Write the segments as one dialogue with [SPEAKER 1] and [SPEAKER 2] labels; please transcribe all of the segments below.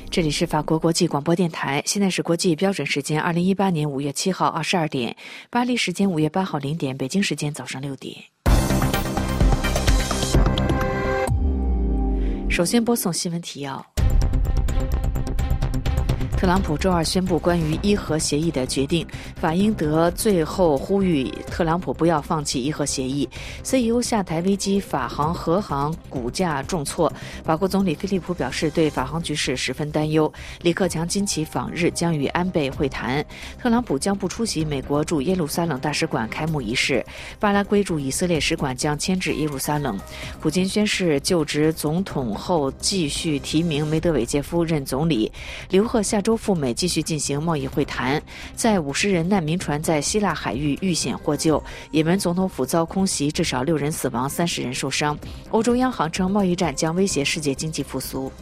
[SPEAKER 1] 这里是法国国际广播电台，现在是国际标准时间2018年5月7号22点，巴黎时间5月8号0点，北京时间早上6点。首先播送新闻提要。特朗普周二宣布关于伊核协议的决定，法英德最后呼吁特朗普不要放弃伊核协议。CEO 下台危机，法航、荷航股价重挫。法国总理菲利普表示对法航局势十分担忧。李克强今起访日，将与安倍会谈。特朗普将不出席美国驻耶路撒冷大使馆开幕仪式。巴拉圭驻以色列使馆将迁至耶路撒冷。普京宣誓就职总统后，继续提名梅德韦杰夫任总理。刘鹤下周赴美继续进行贸易会谈。在50人难民船在希腊海域遇险获救。也门总统府遭空袭，至少6人死亡，30人受伤。欧洲央行称贸易战将威胁世界经济复苏。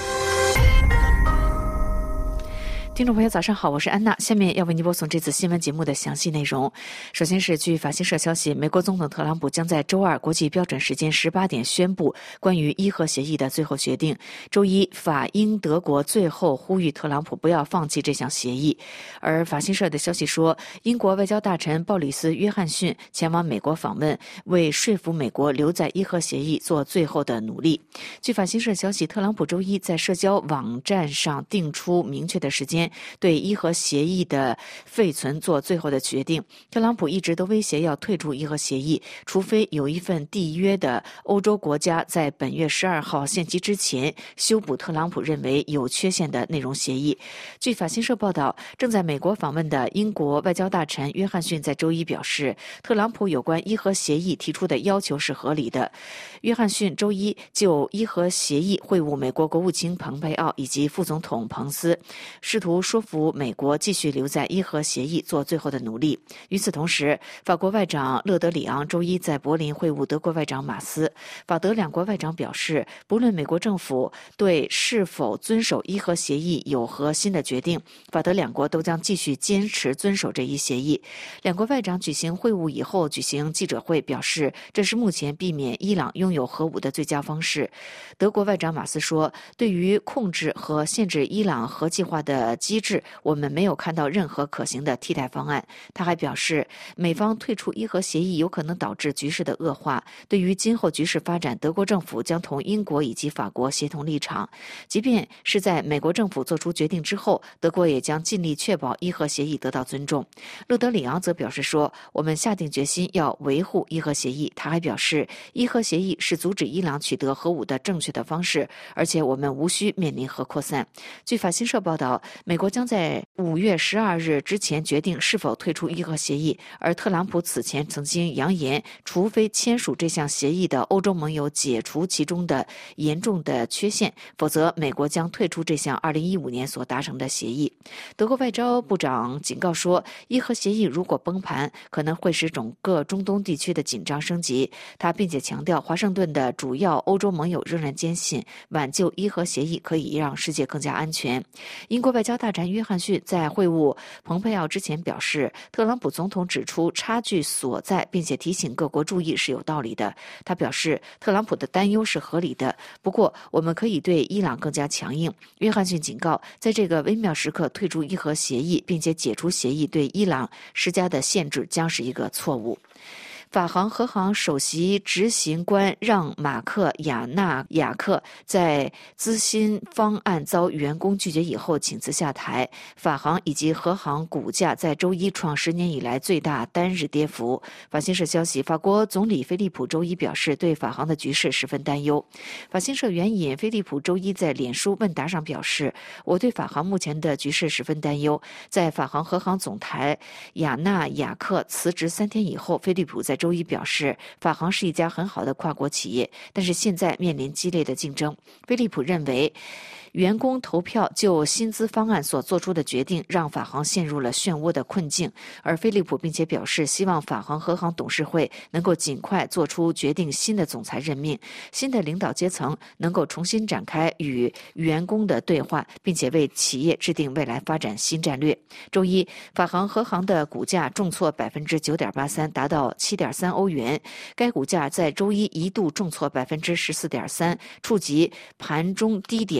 [SPEAKER 1] 听众朋友早上好，我是安娜，下面要为您播送这次新闻节目的详细内容。首先是据法新社消息，美国总统特朗普将在周二国际标准时间18点宣布关于伊核协议的最后决定。周一，法英德国最后呼吁特朗普不要放弃这项协议。而法新社的消息说，英国外交大臣鲍里斯·约翰逊前往美国访问，为说服美国留在伊核协议做最后的努力。据法新社消息，特朗普周一在社交网站上定出明确的时间，对伊核协议的废存做最后的决定。特朗普一直都威胁要退出伊核协议，除非有一份缔约的欧洲国家在本月12号限期之前修补特朗普认为有缺陷的内容协议。据法新社报道，正在美国访问的英国外交大臣约翰逊在周一表示，特朗普有关伊核协议提出的要求是合理的。约翰逊周一就伊核协议会晤美国国务卿蓬佩奥以及副总统彭斯，试图说服美国继续留在伊核协议做最后的努力。与此同时，法国外长勒德里昂周一在柏林会晤德国外长马斯。法德两国外长表示，不论美国政府对是否遵守伊核协议有何新的决定，法德两国都将继续坚持遵守这一协议。两国外长举行会晤以后举行记者会，表示这是目前避免伊朗拥有核武的最佳方式。德国外长马斯说，对于控制和限制伊朗核计划的机制，我们没有看到任何可行的替代方案。他还表示，美方退出伊核协议有可能导致局势的恶化。对于今后局势发展，德国政府将同英国以及法国协同立场。即便是在美国政府做出决定之后，德国也将尽力确保伊核协议得到尊重。勒德里昂则表示说，我们下定决心要维护伊核协议。他还表示，伊核协议是阻止伊朗取得核武的正确的方式，而且我们无需面临核扩散。据法新社报道，美国将在5月12日之前决定是否退出伊核协议，而特朗普此前曾经扬言，除非签署这项协议的欧洲盟友解除其中的严重的缺陷，否则美国将退出这项2015年所达成的协议。德国外交部长警告说，伊核协议如果崩盘，可能会使整个中东地区的紧张升级。他并且强调，华盛顿的主要欧洲盟友仍然坚信，挽救伊核协议可以让世界更加安全。英国外交大臣约翰逊在会晤蓬佩奥之前表示，特朗普总统指出差距所在，并且提醒各国注意是有道理的。他表示，特朗普的担忧是合理的，不过我们可以对伊朗更加强硬。约翰逊警告，在这个微妙时刻退出伊核协议，并且解除协议对伊朗施加的限制将是一个错误。法航荷航首席执行官让·马克·亚纳雅克在资薪方案遭员工拒绝以后请辞下台。法航以及荷航股价在周一创10年以来最大单日跌幅。法新社消息，法国总理菲利普周一表示对法航的局势十分担忧。法新社援引菲利普周一在脸书问答上表示，我对法航目前的局势十分担忧。在法航荷航总裁亚纳雅克辞职3天以后，菲利普在周一表示，法航是一家很好的跨国企业，但是现在面临激烈的竞争。菲利普认为，员工投票就薪资方案所做出的决定让法航陷入了漩涡的困境，而菲利普并且表示希望法航荷航董事会能够尽快做出决定新的总裁任命，新的领导阶层能够重新展开与员工的对话，并且为企业制定未来发展新战略。周一，法航荷航的股价重挫 9.83%， 达到 7.3 欧元，该股价在周一一度重挫 14.3%， 触及盘中低点 6.5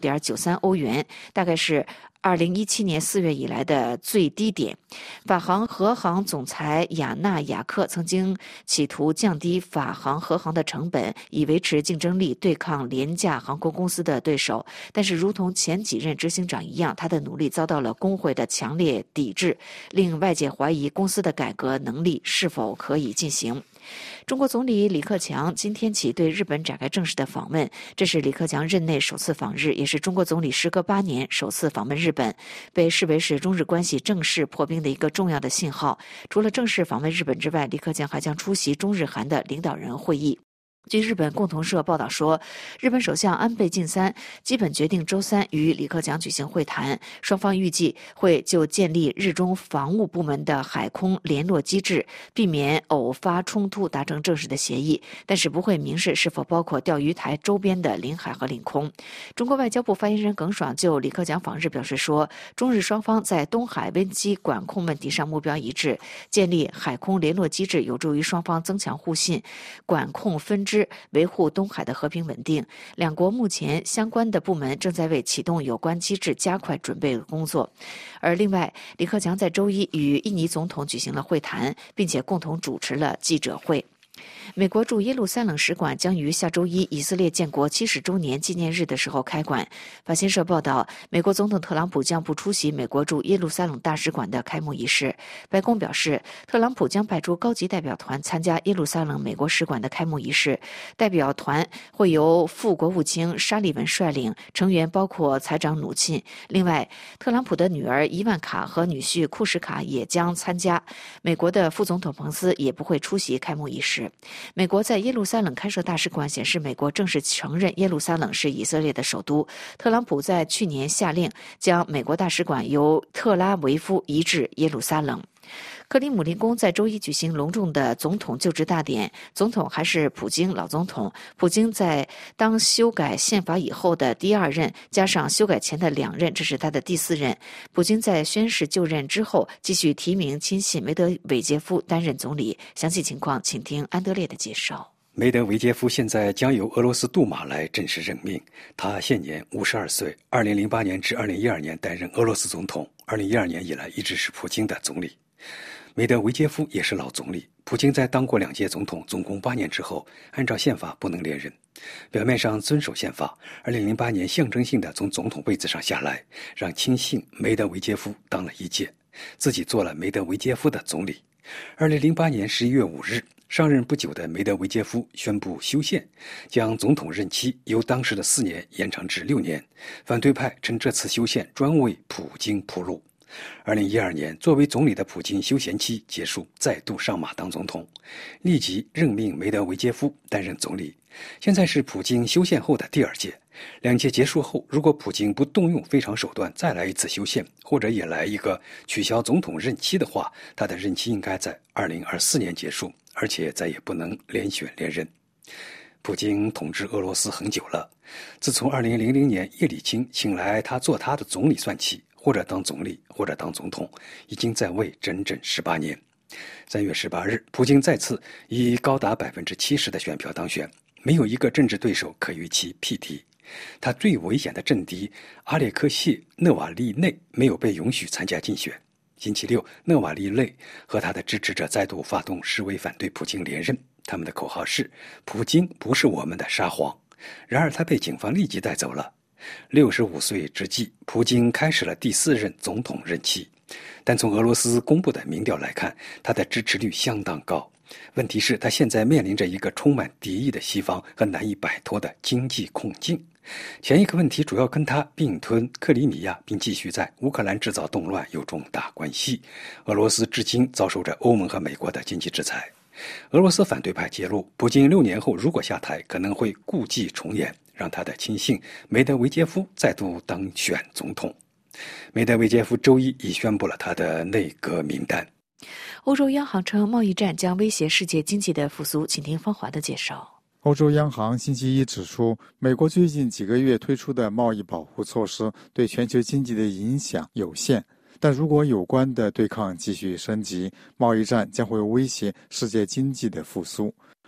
[SPEAKER 1] 6.93欧元，大概是2017年4月以来的最低点。法航荷航总裁雅纳雅克曾经企图降低法航荷航的成本，以维持竞争力，对抗廉价航空公司的对手。但是如同前几任执行长一样，他的努力遭到了工会的强烈抵制，令外界怀疑公司的改革能力是否可以进行。中国总理李克强今天起对日本展开正式的访问，这是李克强任内首次访日，也是中国总理时隔8年首次访问日本，被视为是中日关系正式破冰的一个重要的信号。除了正式访问日本之外，李克强还将出席中日韩的领导人会议。据日本共同社报道说，日本首相安倍晋三基本决定周3与李克强举行会谈，双方预计会就建立日中防务部门的海空联络机制，避免偶发冲突达成正式的协议，但是不会明示是否包括钓鱼台周边的领海和领空。中国外交部发言人耿爽就李克强访日表示说，中日双方在东海危机管控问题上目标一致，建立海空联络机制有助于双方增强互信，管控分支，维护东海的和平稳定。两国目前相关的部门正在为启动有关机制加快准备工作。而另外，李克强在周一与印尼总统举行了会谈，并且共同主持了记者会。美国驻耶路撒冷使馆将于下周一以色列建国70周年纪念日的时候开馆。法新社报道，美国总统特朗普将不出席美国驻耶路撒冷大使馆的开幕仪式。白宫表示，特朗普将派出高级代表团参加耶路撒冷美国使馆的开幕仪式，代表团会由副国务卿沙利文率领，成员包括财长努沁。另外，特朗普的女儿伊万卡和女婿库什卡也将参加。美国的副总统彭斯也不会出席开幕仪式。美国在耶路撒冷开设大使馆，显示美国正式承认耶路撒冷是以色列的首都。特朗普在去年下令将美国大使馆由特拉维夫移至耶路撒冷。克里姆林宫在周一举行隆重的总统就职大典，总统还是普京老总统。普京在当修改宪法以后的第2任，加上修改前的2任，这是他的第4任。普京在宣誓就任之后，继续提名亲信梅德韦杰夫担任总理。详细情况，请听安德烈的介绍。
[SPEAKER 2] 梅德韦杰夫现在将由俄罗斯杜马来正式任命，他现年52岁，2008年至2012年担任俄罗斯总统，2012年以来一直是普京的总理。梅德韦杰夫也是老总理，普京在当过2届总统，总共8年之后，按照宪法不能连任。表面上遵守宪法，2008年象征性的从总统位子上下来，让亲信梅德韦杰夫当了1届，自己做了梅德韦杰夫的总理。2008年11月5日，上任不久的梅德韦杰夫宣布修宪，将总统任期由当时的4年延长至6年。反对派称这次修宪专为普京铺路。2012年，作为总理的普京休闲期结束，再度上马当总统，立即任命梅德韦杰夫担任总理。现在是普京修宪后的第2届，2届结束后，如果普京不动用非常手段再来一次修宪，或者也来一个取消总统任期的话，他的任期应该在2024年结束，而且再也不能连选连任。普京统治俄罗斯很久了，自从2000年叶利钦请来他做他的总理算起，或者当总理，或者当总统，已经在位整整18年。3月18日，普京再次以高达70%的选票当选，没有一个政治对手可与其匹敌。他最危险的政敌阿列克谢·讷瓦利内没有被允许参加竞选。星期六，讷瓦利内和他的支持者再度发动示威，反对普京连任。他们的口号是“普京不是我们的沙皇”。然而他被警方立即带走了。65岁之际，普京开始了第4任总统任期。但从俄罗斯公布的民调来看，他的支持率相当高。问题是，他现在面临着一个充满敌意的西方和难以摆脱的经济困境。前一个问题主要跟他并吞克里米亚并继续在乌克兰制造动乱有重大关系。俄罗斯至今遭受着欧盟和美国的经济制裁。俄罗斯反对派揭露，普京6年后如果下台，可能会故伎重演，让他的亲信梅德韦杰夫再度当选总统。梅德韦杰夫周一已宣布了他的内阁名单。
[SPEAKER 1] 欧洲央行称贸易战将威胁世界经济的复苏，请听方华的介绍。
[SPEAKER 3] 欧洲央行星期一指出，美国最近几个月推出的贸易保护措施对全球经济的影响有限，但如果有关的对抗继续升级，贸易战将会威胁世界经济的复苏。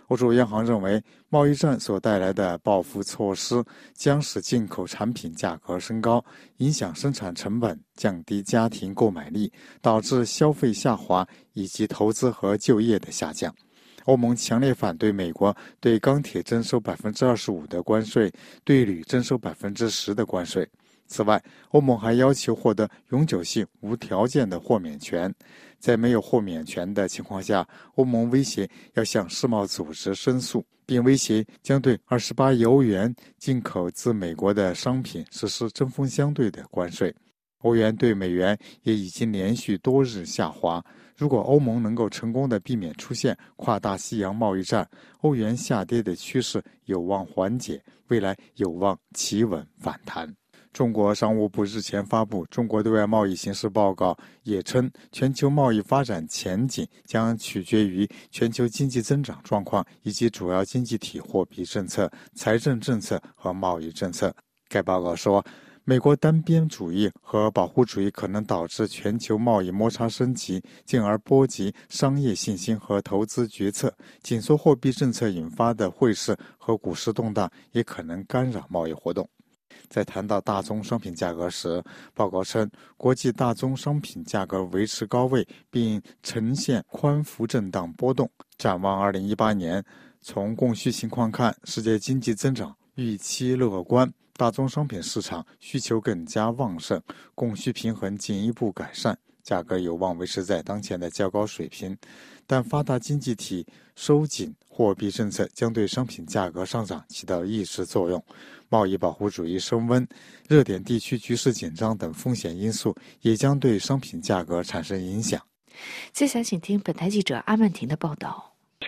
[SPEAKER 3] 欧洲央行认为，贸易战所带来的报复措施将使进口产品价格升高，影响生产成本，降低家庭购买力，导致消费下滑以及投资和就业的下降。欧盟强烈反对美国对钢铁征收 25% 的关税，对铝征收 10% 的关税。此外，欧盟还要求获得永久性无条件的豁免权。在没有豁免权的情况下，欧盟威胁要向世贸组织申诉，并威胁将对28亿欧元进口自美国的商品实施针锋相对的关税。欧元对美元也已经连续多日下滑。如果欧盟能够成功地避免出现跨大西洋贸易战，欧元下跌的趋势有望缓解，未来有望企稳反弹。中国商务部日前发布中国对外贸易形势报告，也称全球贸易发展前景将取决于全球经济增长状况以及主要经济体货币政策、财政政策和贸易政策。该报告说，美国单边主义和保护主义可能导致全球贸易摩擦升级，进而波及商业信心和投资决策。紧缩货币政策引发的汇市和股市动荡也可能干扰贸易活动。在谈到大宗商品价格时，报告称，国际大宗商品价格维持高位，并呈现宽幅震荡波动。展望2018年，从供需情况看，世界经济增长预期乐观，大宗商品市场需求更加旺盛，供需平衡进一步改善，价格有望维持在当前的较高水平。但发达经济体收紧货币政策将对商品价格上涨起到抑制作用，贸易保护主义升温、热点地区局势紧张等风险因素也将对商品价格产生影响。
[SPEAKER 1] 接下来请听本台记者阿曼婷的报道。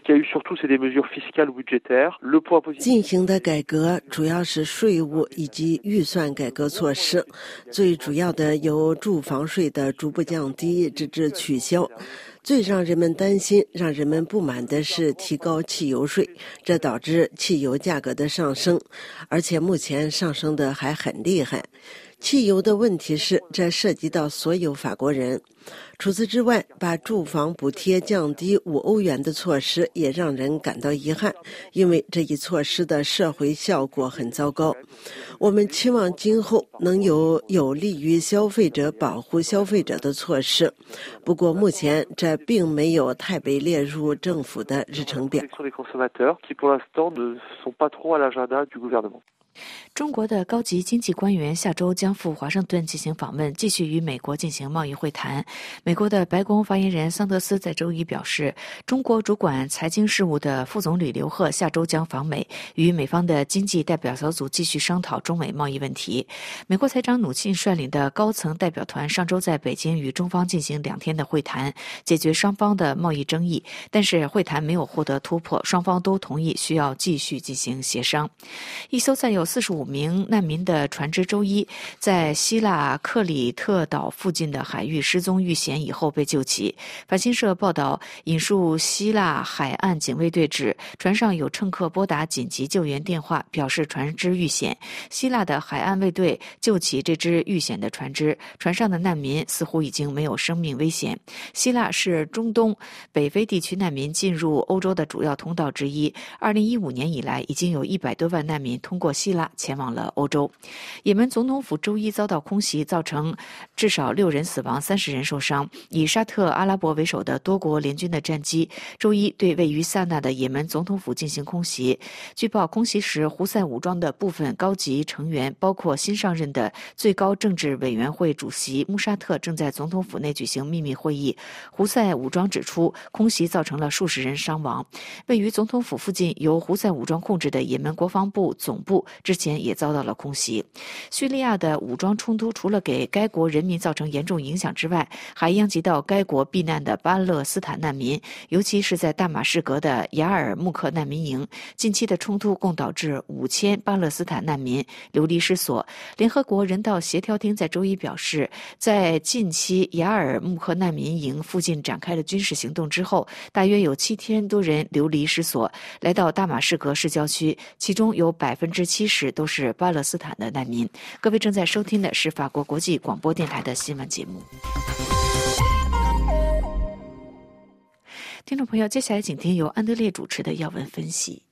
[SPEAKER 4] 进行的改革主要是税务以及预算改革措施，最主要的有住房税的逐步降低直至取消。最让人们担心、让人们不满的是提高汽油税，这导致汽油价格的上升，而且目前上升的还很厉害。汽油的问题是，这涉及到所有法国人。除此之外，把住房补贴降低5欧元的措施也让人感到遗憾，因为这一措施的社会效果很糟糕。我们期望今后能有利于消费者、保护消费者的措施，不过目前这并没有太被列入政府的日程表。
[SPEAKER 1] 中国的高级经济官员下周将赴华盛顿进行访问，继续与美国进行贸易会谈。美国的白宫发言人桑德斯在周一表示，中国主管财经事务的副总理刘鹤下周将访美，与美方的经济代表小组继续商讨中美贸易问题。美国财长努钦率领的高层代表团上周在北京与中方进行2天的会谈，解决双方的贸易争议，但是会谈没有获得突破，双方都同意需要继续进行协商。一艘载有45名难民的船只周一在希腊克里特岛附近的海域失踪遇险以后被救起。法新社报道引述希腊海岸警卫队指，船上有乘客拨打紧急救援电话，表示船只遇险。希腊的海岸卫队救起这只遇险的船只，船上的难民似乎已经没有生命危险。希腊是中东北非地区难民进入欧洲的主要通道之一，2015年以来已经有100多万难民通过希腊前往了欧洲。也门总统府周一遭到空袭，造成至少6人死亡，30人受伤。以沙特阿拉伯为首的多国联军的战机周一对位于萨那的也门总统府进行空袭。据报，空袭时胡塞武装的部分高级成员，包括新上任的最高政治委员会主席穆沙特，正在总统府内举行秘密会议。胡塞武装指出，空袭造成了数十人伤亡。位于总统府附近由胡塞武装控制的也门国防部总部之前也遭到了空袭。叙利亚的武装冲突除了给该国人民造成严重影响之外，还殃及到该国避难的巴勒斯坦难民，尤其是在大马士革的雅尔木克难民营。近期的冲突共导致5000巴勒斯坦难民流离失所。联合国人道协调厅在周一表示，在近期雅尔木克难民营附近展开了军事行动之后，大约有7000多人流离失所，来到大马士革市郊区，其中有70%都是巴勒斯坦的难民。各位正在收听的是法国国际广播电台的新闻节目。 听众朋友，接下来请听由安德烈主持的要闻分析。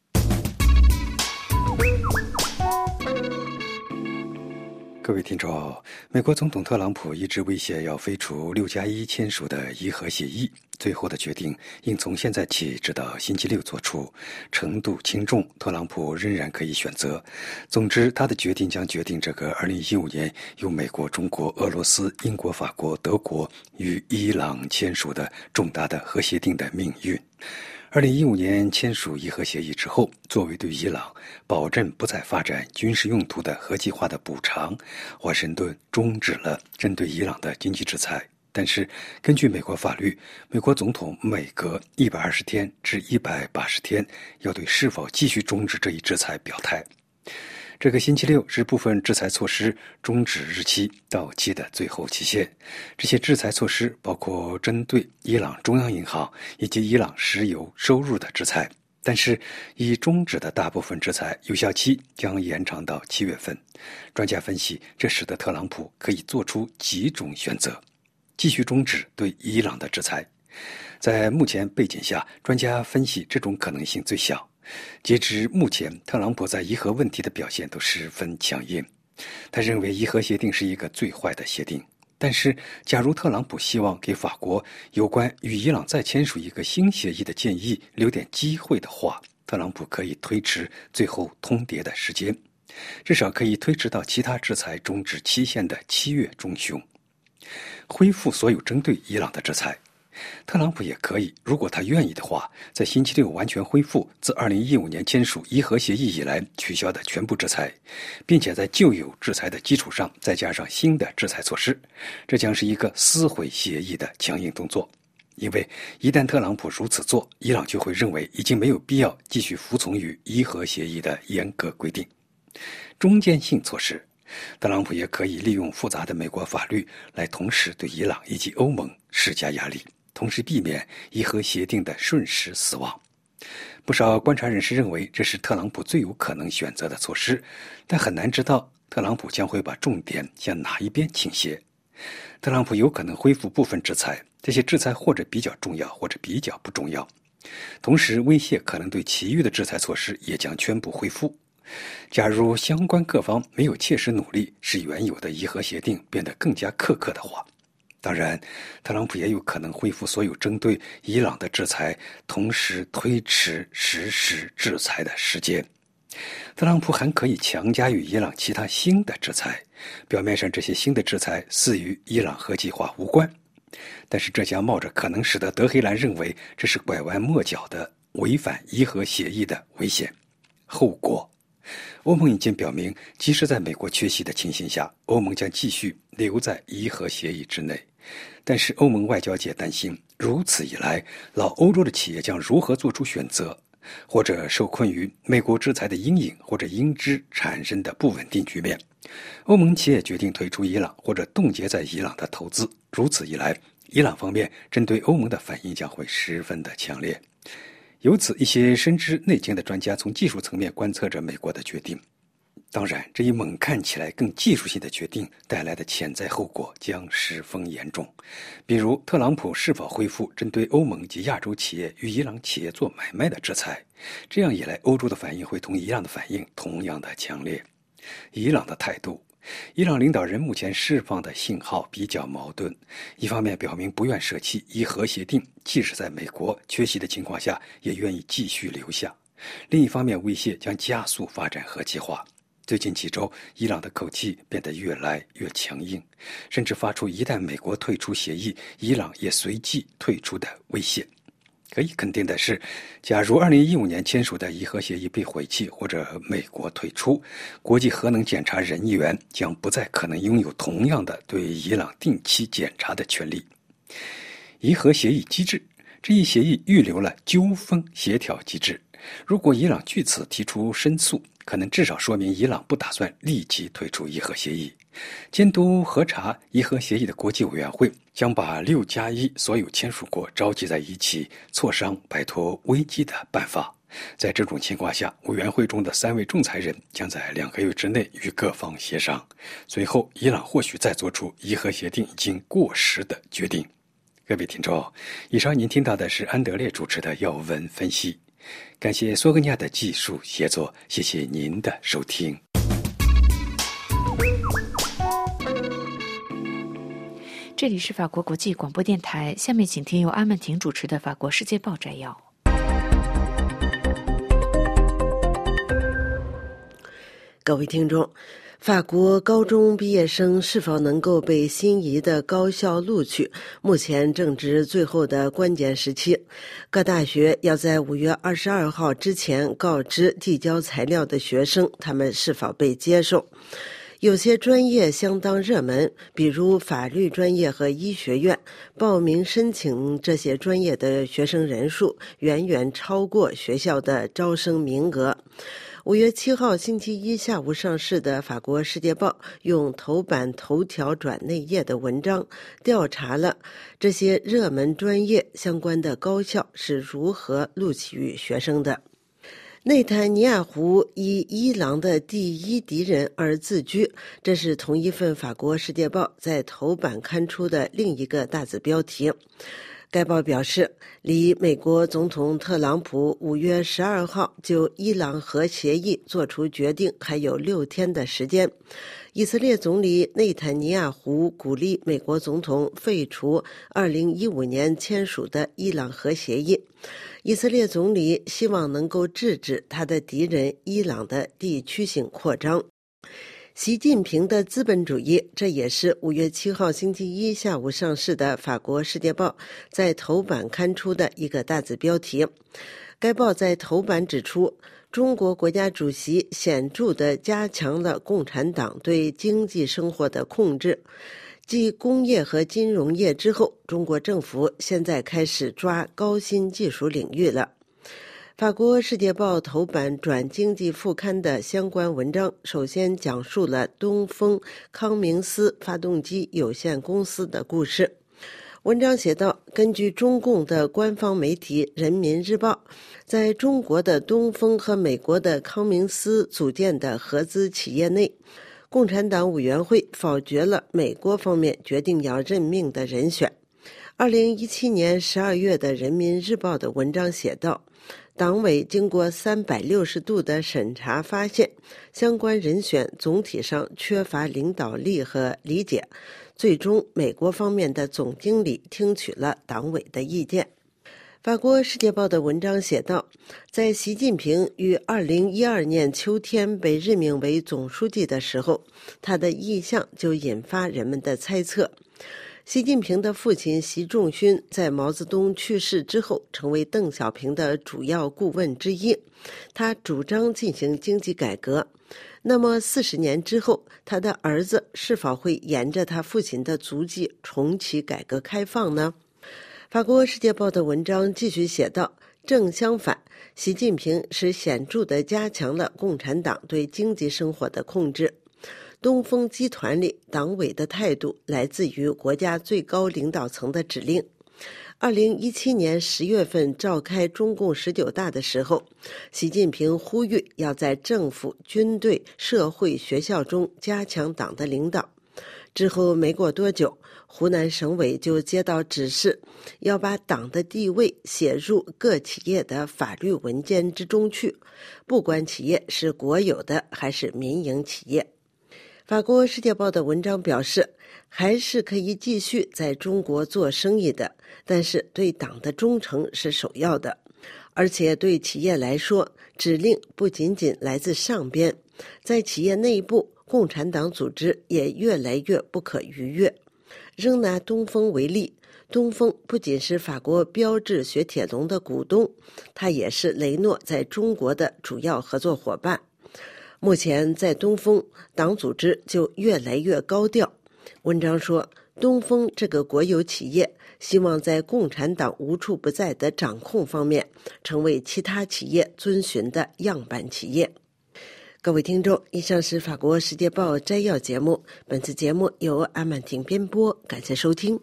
[SPEAKER 2] 各位听众，美国总统特朗普一直威胁要废除6+1签署的伊核协议，最后的决定应从现在起直到星期六做出，程度轻重，特朗普仍然可以选择。总之，他的决定将决定这个2015年由美国、中国、俄罗斯、英国、法国、德国与伊朗签署的重大的核协定的命运。2015年签署伊核协议之后，作为对伊朗保证不再发展军事用途的核计划的补偿，华盛顿终止了针对伊朗的经济制裁。但是，根据美国法律，美国总统每隔120天至180天要对是否继续终止这一制裁表态。这个星期六是部分制裁措施终止日期到期的最后期限。这些制裁措施包括针对伊朗中央银行以及伊朗石油收入的制裁，但是已终止的大部分制裁有效期将延长到7月份。专家分析，这使得特朗普可以做出几种选择：继续终止对伊朗的制裁。在目前背景下，专家分析这种可能性最小。截至目前，特朗普在伊核问题的表现都十分强硬。他认为伊核协定是一个最坏的协定，但是假如特朗普希望给法国有关与伊朗再签署一个新协议的建议留点机会的话，特朗普可以推迟最后通牒的时间，至少可以推迟到其他制裁终止期限的7月中旬，恢复所有针对伊朗的制裁。特朗普也可以，如果他愿意的话，在星期六完全恢复自2015年签署伊核协议以来取消的全部制裁，并且在旧有制裁的基础上再加上新的制裁措施。这将是一个撕毁协议的强硬动作，因为一旦特朗普如此做，伊朗就会认为已经没有必要继续服从于伊核协议的严格规定。中间性措施，特朗普也可以利用复杂的美国法律来同时对伊朗以及欧盟施加压力，同时避免伊核协定的瞬时死亡。不少观察人士认为这是特朗普最有可能选择的措施，但很难知道特朗普将会把重点向哪一边倾斜。特朗普有可能恢复部分制裁，这些制裁或者比较重要，或者比较不重要。同时，威胁可能对其余的制裁措施也将全部恢复。假如相关各方没有切实努力使原有的伊核协定变得更加苛刻的话，当然，特朗普也有可能恢复所有针对伊朗的制裁，同时推迟实施制裁的时间。特朗普还可以强加与伊朗其他新的制裁，表面上这些新的制裁似与伊朗核计划无关，但是这将冒着可能使得德黑兰认为这是拐弯抹角的违反伊核协议的危险。后果，欧盟已经表明，即使在美国缺席的情形下，欧盟将继续留在伊核协议之内。但是欧盟外交界担心，如此一来，老欧洲的企业将如何做出选择，或者受困于美国制裁的阴影，或者因之产生的不稳定局面。欧盟企业决定退出伊朗，或者冻结在伊朗的投资。如此一来，伊朗方面针对欧盟的反应将会十分的强烈。由此，一些深知内情的专家从技术层面观测着美国的决定。当然，这一猛看起来更技术性的决定带来的潜在后果将十分严重，比如特朗普是否恢复针对欧盟及亚洲企业与伊朗企业做买卖的制裁。这样一来，欧洲的反应会同伊朗的反应同样的强烈。伊朗的态度，伊朗领导人目前释放的信号比较矛盾，一方面表明不愿舍弃伊核协定，即使在美国缺席的情况下也愿意继续留下；另一方面威胁将加速发展核计划。最近几周，伊朗的口气变得越来越强硬，甚至发出一旦美国退出协议，伊朗也随即退出的威胁。可以肯定的是，假如2015年签署的伊核协议被毁弃或者美国退出，国际核能检查人员将不再可能拥有同样的对伊朗定期检查的权利。伊核协议机制，这一协议预留了纠纷协调机制，如果伊朗据此提出申诉，可能至少说明伊朗不打算立即退出伊核协议。监督核查伊核协议的国际委员会将把6+1所有签署国召集在一起，磋商摆脱危机的办法。在这种情况下，委员会中的3位仲裁人将在2个月之内与各方协商。随后，伊朗或许再做出伊核协定已经过时的决定。 各位听众，以上您听到的是安德烈主持的要闻分析。感谢索格尼亚的技术协作，谢谢您的收听。
[SPEAKER 1] 这里是法国国际广播电台，下面请听由阿曼婷主持的法国世界报摘要。
[SPEAKER 4] 各位听众，法国高中毕业生是否能够被心仪的高校录取，目前正值最后的关键时期。各大学要在5月22号之前告知递交材料的学生，他们是否被接受。有些专业相当热门，比如法律专业和医学院，报名申请这些专业的学生人数远远超过学校的招生名额。5月7号星期一下午上市的法国《世界报》用头版头条转内页的文章调查了这些热门专业相关的高校是如何录取学生的。内塔尼亚胡以伊朗的第一敌人而自居，这是同一份法国《世界报》在头版刊出的另一个大字标题。该报表示，离美国总统特朗普5月12号就伊朗核协议做出决定还有6天的时间。以色列总理内塔尼亚胡鼓励美国总统废除2015年签署的伊朗核协议。以色列总理希望能够制止他的敌人伊朗的地区性扩张。习近平的资本主义，这也是5月7号星期一下午上市的法国《世界报》在头版刊出的一个大字标题。该报在头版指出，中国国家主席显著地加强了共产党对经济生活的控制。继工业和金融业之后，中国政府现在开始抓高新技术领域了。法国《世界报》头版转经济副刊的相关文章，首先讲述了东风康明斯发动机有限公司的故事。文章写道，根据中共的官方媒体《人民日报》，在中国的东风和美国的康明斯组建的合资企业内，共产党委员会否决了美国方面决定要任命的人选。2017年12月的《人民日报》的文章写道，党委经过360度的审查发现，相关人选总体上缺乏领导力和理解，最终美国方面的总经理听取了党委的意见。法国《世界报》的文章写道，在习近平于2012年秋天被任命为总书记的时候，他的意向就引发人们的猜测。习近平的父亲习仲勋在毛泽东去世之后成为邓小平的主要顾问之一，他主张进行经济改革。那么40年之后，他的儿子是否会沿着他父亲的足迹重启改革开放呢？法国《世界报》的文章继续写道，正相反，习近平是显著地加强了共产党对经济生活的控制。东风集团里党委的态度来自于国家最高领导层的指令。2017年10月份召开中共19大的时候，习近平呼吁要在政府、军队、社会、学校中加强党的领导。之后没过多久，湖南省委就接到指示，要把党的地位写入各企业的法律文件之中去，不管企业是国有的还是民营企业。法国《世界报》的文章表示，还是可以继续在中国做生意的，但是对党的忠诚是首要的。而且对企业来说，指令不仅仅来自上边，在企业内部，共产党组织也越来越不可逾越。仍拿东风为例，东风不仅是法国标致雪铁龙的股东，它也是雷诺在中国的主要合作伙伴。目前在东风，党组织就越来越高调。文章说，东风这个国有企业希望在共产党无处不在的掌控方面，成为其他企业遵循的样板企业。各位听众，以上是法国《世界报》摘要节目，本次节目由阿曼婷编播，感谢收听。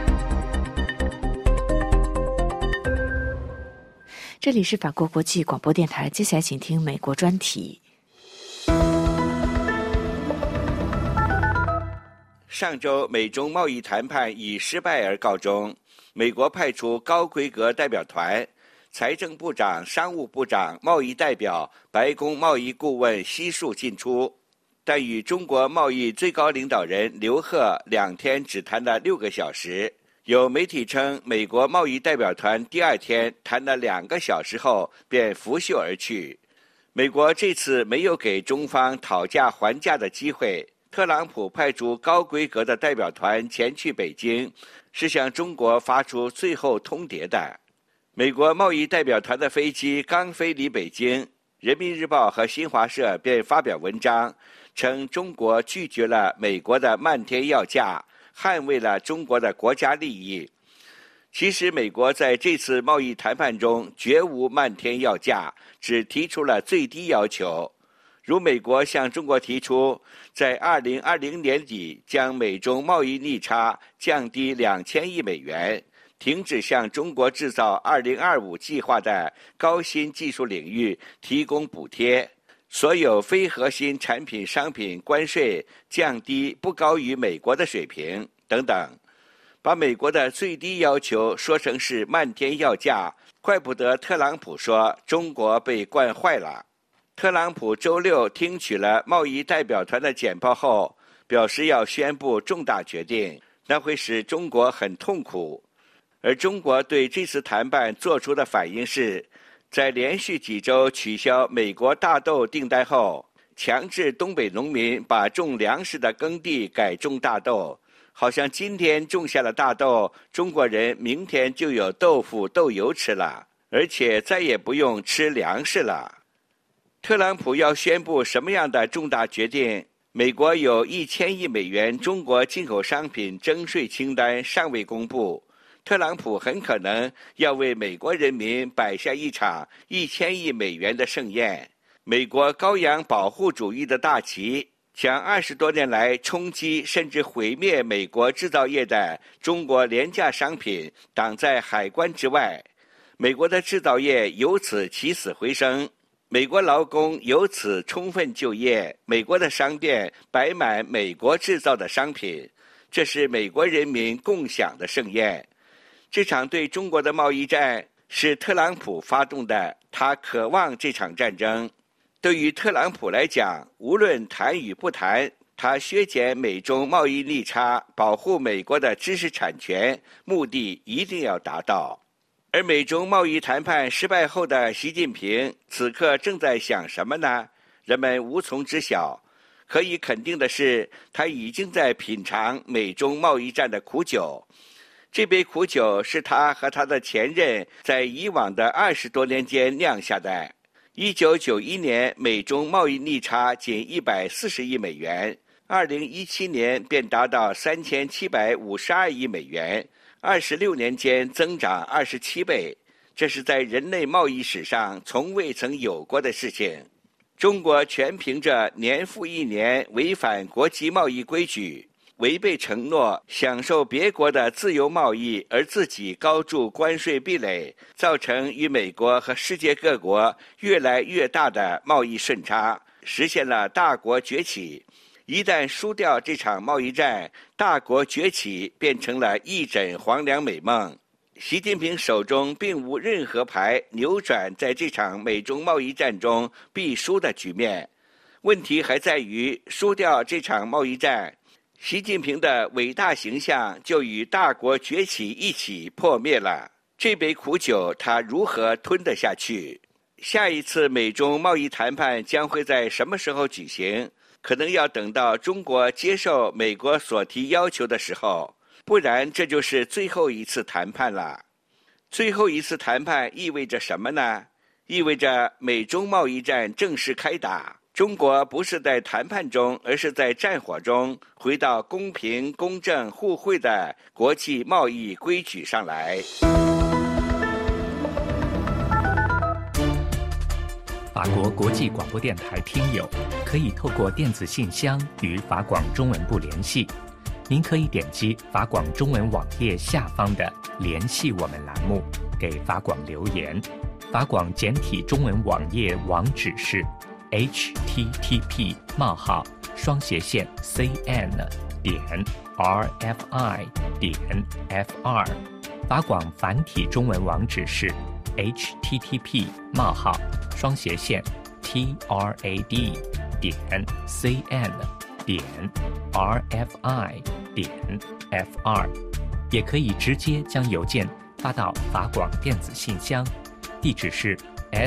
[SPEAKER 1] 这里是法国国际广播电台，接下来请听美国专题。
[SPEAKER 5] 上周美中贸易谈判以失败而告终， 美国派出高规格代表团，财政部长、商务部长、贸易代表、白宫贸易顾问悉数进出，但与中国贸易最高领导人刘鹤2天只谈了6个小时。有媒体称，美国贸易代表团第2天谈了2个小时后便拂袖而去。美国这次没有给中方讨价还价的机会，特朗普派出高规格的代表团前去北京，是向中国发出最后通牒的。美国贸易代表团的飞机刚飞离北京，人民日报和新华社便发表文章，称中国拒绝了美国的漫天要价，捍卫了中国的国家利益。其实美国在这次贸易谈判中绝无漫天要价，只提出了最低要求。如美国向中国提出在2020年底将美中贸易逆差降低2000亿美元，停止向中国制造2025计划的高新技术领域提供补贴，所有非核心产品商品关税降低不高于美国的水平等等，把美国的最低要求说成是漫天要价，怪不得特朗普说中国被惯坏了。特朗普周6听取了贸易代表团的简报后，表示要宣布重大决定，那会使中国很痛苦。而中国对这次谈判做出的反应是，在连续几周取消美国大豆订单后，强制东北农民把种粮食的耕地改种大豆，好像今天种下了大豆，中国人明天就有豆腐豆油吃了，而且再也不用吃粮食了。特朗普要宣布什么样的重大决定？美国有1000亿美元中国进口商品征税清单尚未公布，特朗普很可能要为美国人民摆下一场1000亿美元的盛宴。美国高扬保护主义的大旗，将20多年来冲击甚至毁灭美国制造业的中国廉价商品挡在海关之外，美国的制造业由此起死回生，美国劳工由此充分就业，美国的商店摆满美国制造的商品，这是美国人民共享的盛宴。这场对中国的贸易战是特朗普发动的，他渴望这场战争。对于特朗普来讲，无论谈与不谈，他削减美中贸易逆差，保护美国的知识产权，目的一定要达到。而美中贸易谈判失败后的习近平此刻正在想什么呢？人们无从知晓。可以肯定的是，他已经在品尝美中贸易战的苦酒。这杯苦酒是他和他的前任在以往的20多年间酿下的。1991年美中贸易逆差仅140亿美元，2017年便达到3752亿美元，26年间增长27倍，这是在人类贸易史上从未曾有过的事情。中国全凭着年复一年违反国际贸易规矩，违背承诺，享受别国的自由贸易，而自己高筑关税壁垒，造成与美国和世界各国越来越大的贸易顺差，实现了大国崛起。一旦输掉这场贸易战，大国崛起变成了一枕黄粱美梦。习近平手中并无任何牌扭转在这场美中贸易战中必输的局面。问题还在于输掉这场贸易战，习近平的伟大形象就与大国崛起一起破灭了。这杯苦酒他如何吞得下去？下一次美中贸易谈判将会在什么时候举行？可能要等到中国接受美国所提要求的时候，不然这就是最后一次谈判了。最后一次谈判意味着什么呢？意味着美中贸易战正式开打。中国不是在谈判中，而是在战火中回到公平、公正、互惠的国际贸易规矩上来。
[SPEAKER 6] 法国国际广播电台听友可以透过电子信箱与法广中文部联系。您可以点击法广中文网页下方的联系我们栏目，给法广留言。法广简体中文网页网址是 http://cn.rfi.fr 法广繁体中文网址是 http://trad.cn.rfi.fr， 也可以直接将邮件发到法广电子信箱，地址是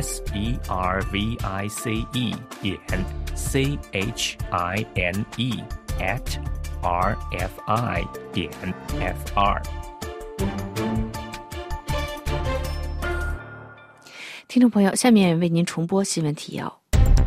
[SPEAKER 6] servicine@rfi.fr。
[SPEAKER 1] 听众朋友，下面为您重播新闻提要。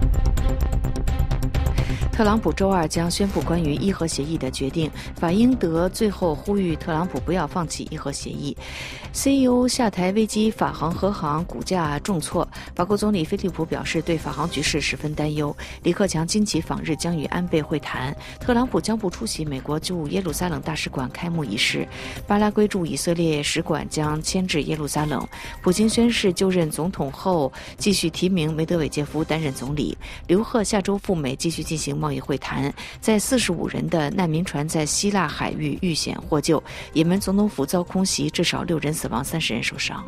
[SPEAKER 1] 特朗普周二将宣布关于伊核协议的决定，法英德最后呼吁特朗普不要放弃伊核协议。CEO 下台危机，法航和航股价重挫。法国总理菲利普表示对法航局势十分担忧。李克强经期访日将与安倍会谈。特朗普将不出席美国驻耶路撒冷大使馆开幕仪式。巴拉圭驻以色列使馆将迁至耶路撒冷。普京宣誓就任总统后，继续提名梅德韦杰夫担任总理。刘鹤下周赴美继续进行贸易会谈。在45人的难民船在希腊海域遇险获救。也门总统府遭空袭，至少6人死亡，30人受伤。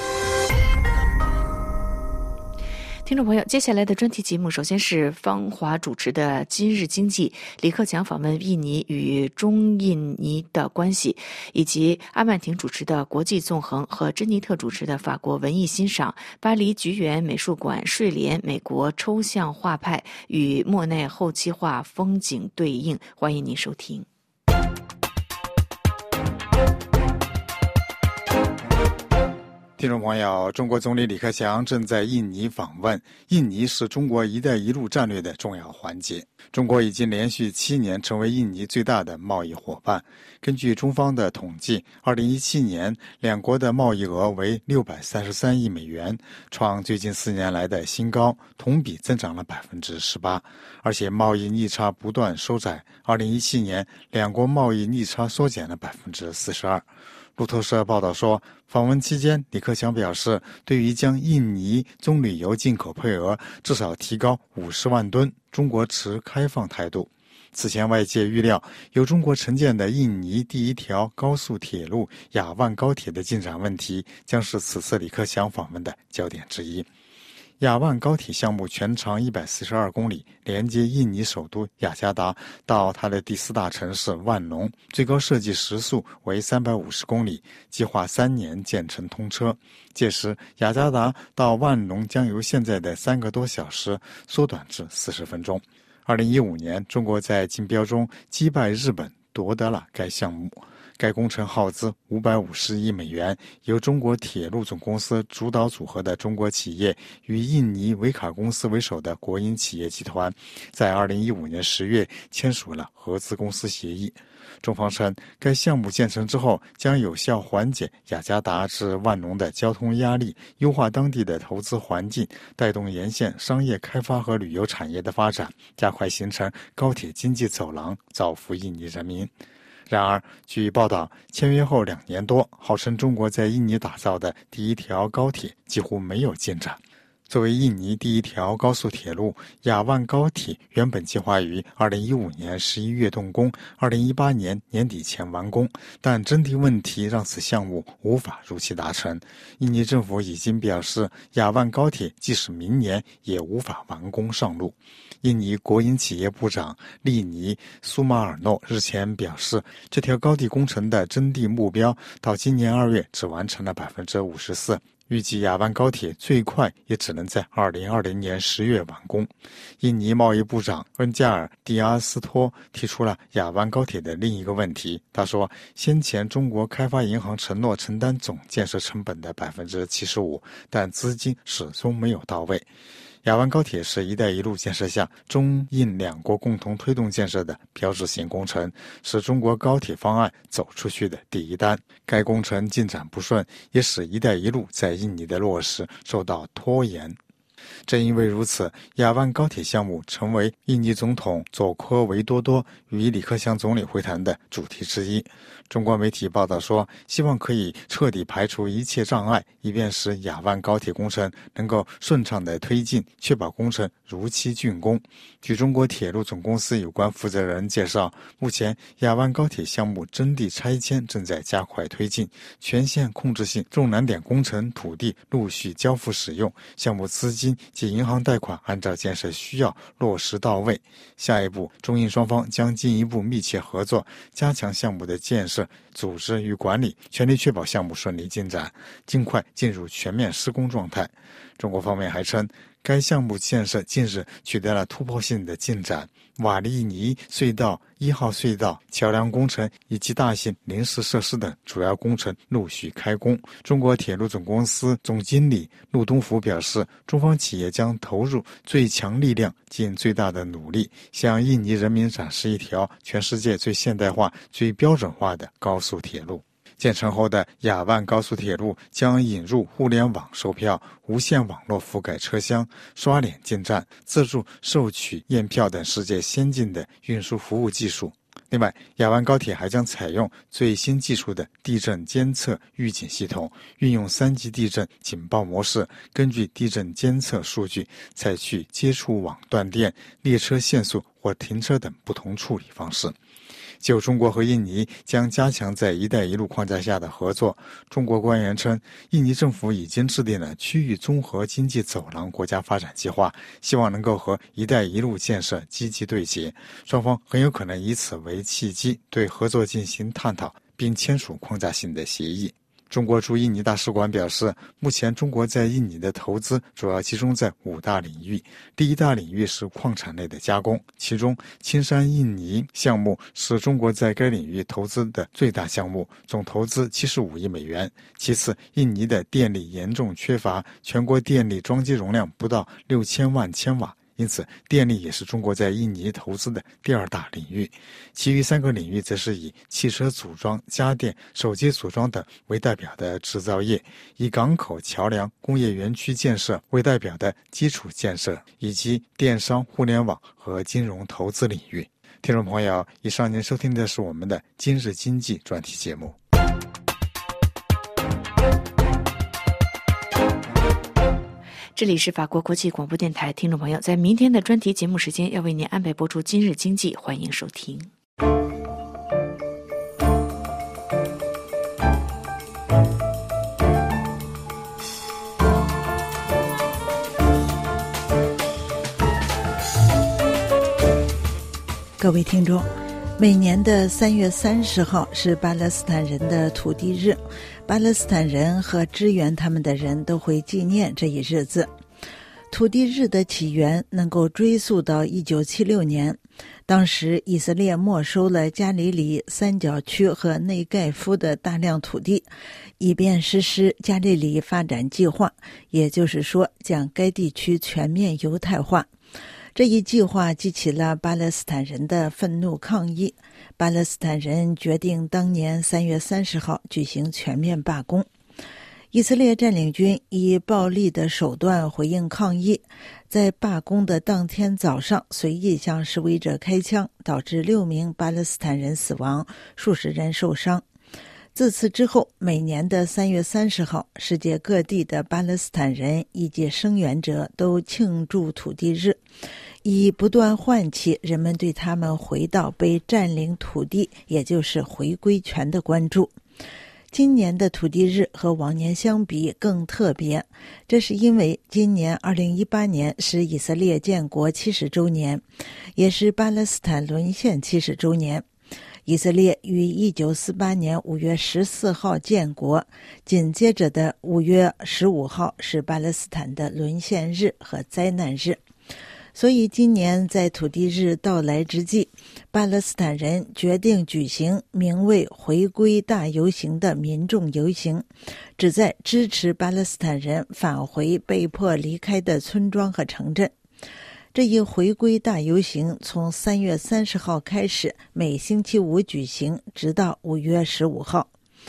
[SPEAKER 1] 听众朋友，接下来的专题节目首先是方华主持的今日经济，李克强访问印尼与中印尼的关系，以及阿曼婷主持的国际纵横和珍妮特主持的法国文艺欣赏，巴黎菊园美术馆睡莲美国抽象画派与莫奈后期画风景对应。欢迎您收听。
[SPEAKER 3] 听众朋友，中国总理李克强正在印尼访问。印尼是中国“一带一路”战略的重要环节。中国已经连续7年成为印尼最大的贸易伙伴。根据中方的统计，2017年两国的贸易额为633亿美元，创最近4年来的新高，同比增长了18%。而且贸易逆差不断收窄，2017年两国贸易逆差缩减了42%。路透社报道说，访问期间，李克强表示，对于将印尼棕榈油进口配额至少提高50万吨，中国持开放态度。此前外界预料，由中国承建的印尼第一条高速铁路雅万高铁的进展问题，将是此次李克强访问的焦点之一。雅万高铁项目全长142公里，连接印尼首都雅加达到它的第4大城市万隆，最高设计时速为350公里，计划3年建成通车。届时，雅加达到万隆将由现在的3个多小时缩短至40分钟。2015年，中国在竞标中击败日本，夺得了该项目。该工程耗资550亿美元，由中国铁路总公司主导组合的中国企业与印尼维卡公司为首的国营企业集团，在2015年10月签署了合资公司协议。中方称，该项目建成之后，将有效缓解雅加达至万隆的交通压力，优化当地的投资环境，带动沿线商业开发和旅游产业的发展，加快形成高铁经济走廊，造福印尼人民。然而，据报道，签约后2年多，号称中国在印尼打造的第一条高铁几乎没有进展。作为印尼第一条高速铁路，雅万高铁原本计划于2015年11月动工，2018年年底前完工，但征地问题让此项目无法如期达成。印尼政府已经表示，雅万高铁即使明年也无法完工上路。印尼国营企业部长利尼苏马尔诺日前表示，这条高地工程的征地目标到今年2月只完成了54%。预计雅万高铁最快也只能在2020年10月完工。印尼贸易部长恩加尔·蒂阿斯托提出了雅万高铁的另一个问题。他说，先前中国开发银行承诺承担总建设成本的75%，但资金始终没有到位。雅万高铁是一带一路建设下中印两国共同推动建设的标志性工程，是中国高铁方案走出去的第一单。该工程进展不顺，也使一带一路在印尼的落实受到拖延。 正因为如此，雅万高铁项目成为印尼总统佐科维多多与李克强总理会谈的主题之一。中国媒体报道说，希望可以彻底排除一切障碍，以便使雅万高铁工程能够顺畅地推进，确保工程如期竣工。据中国铁路总公司有关负责人介绍，目前雅万高铁项目征地拆迁正在加快推进，全线控制性重难点工程土地陆续交付使用，项目资金及银行贷款按照建设需要落实到位。下一步，中印双方将进一步密切合作，加强项目的建设、组织与管理，全力确保项目顺利进展，尽快进入全面施工状态。中国方面还称，该项目建设近日取得了突破性的进展，瓦利尼隧道、1号隧道、桥梁工程以及大型临时设施等主要工程陆续开工。中国铁路总公司总经理陆东福表示，中方企业将投入最强力量，尽最大的努力，向印尼人民展示一条全世界最现代化、最标准化的高速铁路。建成后的雅万高速铁路将引入互联网售票、无线网络覆盖车厢、刷脸进站、自助售取验票等世界先进的运输服务技术。另外，雅万高铁还将采用最新技术的地震监测预警系统，运用3级地震警报模式，根据地震监测数据，采取接触网断电、列车限速或停车等不同处理方式。就中国和印尼将加强在一带一路框架下的合作，中国官员称，印尼政府已经制定了区域综合经济走廊国家发展计划，希望能够和一带一路建设积极对接，双方很有可能以此为契机，对合作进行探讨，并签署框架性的协议。中国驻印尼大使馆表示，目前中国在印尼的投资主要集中在5大领域。第一大领域是矿产类的加工，其中青山印尼项目是中国在该领域投资的最大项目，总投资75亿美元。其次，印尼的电力严重缺乏，全国电力装机容量不到6000万千瓦，因此电力也是中国在印尼投资的第2大领域。其余3个领域则是以汽车组装、家电、手机组装等为代表的制造业，以港口、桥梁、工业园区建设为代表的基础建设，以及电商、互联网和金融投资领域。听众朋友，以上您收听的是我们的今日经济专题节目。
[SPEAKER 1] 这里是法国国际广播电台，听众朋友，在明天的专题节目时间要为您安排播出今日经济，欢迎收听。
[SPEAKER 7] 各位听众，每年的3月30号是巴勒斯坦人的土地日，巴勒斯坦人和支援他们的人都会纪念这一日子。土地日的起源能够追溯到1976年，当时以色列没收了加利利三角区和内盖夫的大量土地，以便实施加利利发展计划，也就是说将该地区全面犹太化。这一计划激起了巴勒斯坦人的愤怒抗议，巴勒斯坦人决定当年3月30号举行全面罢工。以色列占领军以暴力的手段回应抗议，在罢工的当天早上随意向示威者开枪，导致6名巴勒斯坦人死亡，数十人受伤。自此之后，每年的3月30号，世界各地的巴勒斯坦人以及声援者都庆祝土地日，以不断唤起人们对他们回到被占领土地，也就是回归权的关注。今年的土地日和往年相比更特别，这是因为今年2018年是以色列建国70周年，也是巴勒斯坦沦陷70周年。以色列于1948年5月14号建国，紧接着的5月15号是巴勒斯坦的沦陷日和灾难日。所以今年在土地日到来之际，巴勒斯坦人决定举行名为回归大游行的民众游行，旨在支持巴勒斯坦人返回被迫离开的村庄和城镇。这一回归大游行从3月30号开始，每星期五举行，直到5月15号。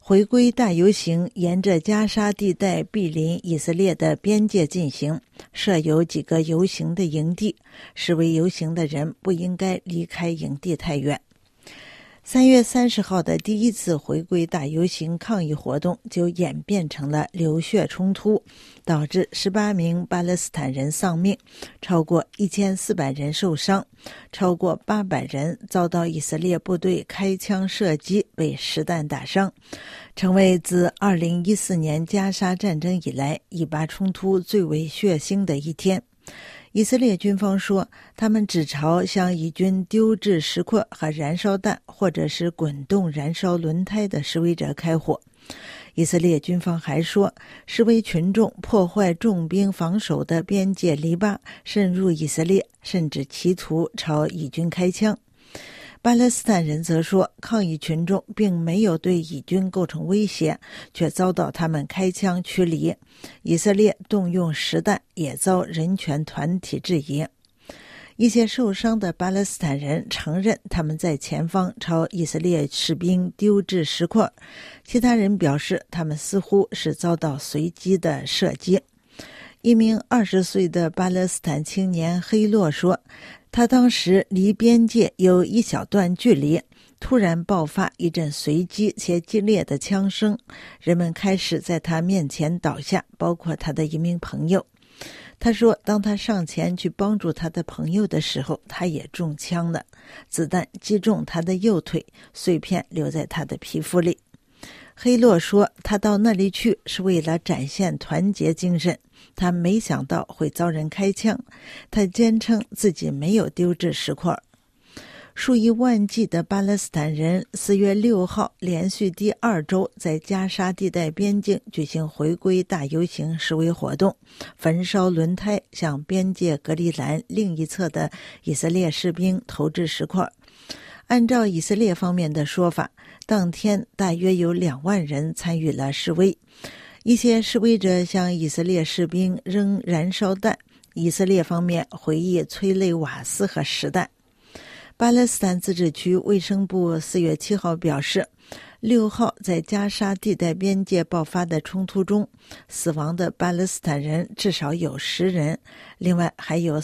[SPEAKER 7] 回归大游行沿着加沙地带毗邻以色列的边界进行，设有几个游行的营地，示威游行的人不应该离开营地太远。3月30号的第一次回归大游行抗议活动就演变成了流血冲突，导致18名巴勒斯坦人丧命，超过1400人受伤，超过800人遭到以色列部队开枪射击，被实弹打伤，成为自2014年加沙战争以来以巴冲突最为血腥的一天。以色列军方说，他们只朝向以军丢掷石块和燃烧弹或者是滚动燃烧轮胎的示威者开火。以色列军方还说，示威群众破坏重兵防守的边界篱笆，渗入以色列，甚至企图朝以军开枪。巴勒斯坦人则说，抗议群众并没有对以军构成威胁，却遭到他们开枪驱离。以色列动用实弹也遭人权团体质疑。一些受伤的巴勒斯坦人承认他们在前方朝以色列士兵丢掷石块，其他人表示他们似乎是遭到随机的射击。一名20岁的巴勒斯坦青年黑洛说，他当时离边界有一小段距离，突然爆发一阵随机且激烈的枪声，人们开始在他面前倒下，包括他的一名朋友。他说，当他上前去帮助他的朋友的时候，他也中枪了，子弹击中他的右腿，碎片留在他的皮肤里。黑洛说，他到那里去是为了展现团结精神，他没想到会遭人开枪。他坚称自己没有丢掷石块。数以万计的巴勒斯坦人4月6号连续第2周在加沙地带边境举行回归大游行示威活动，焚烧轮胎，向边界隔离栏另一侧的以色列士兵投掷石块。按照以色列方面的说法，当天大约有2万人参与了示威。一些示威者向以色列士兵扔燃烧弹，以色列方面回忆催泪瓦斯和实弹。巴勒斯坦自治区卫生部4月7号表示，6号在加沙地带边界爆发的冲突中，死亡的巴勒斯坦人至少有10人，另外还有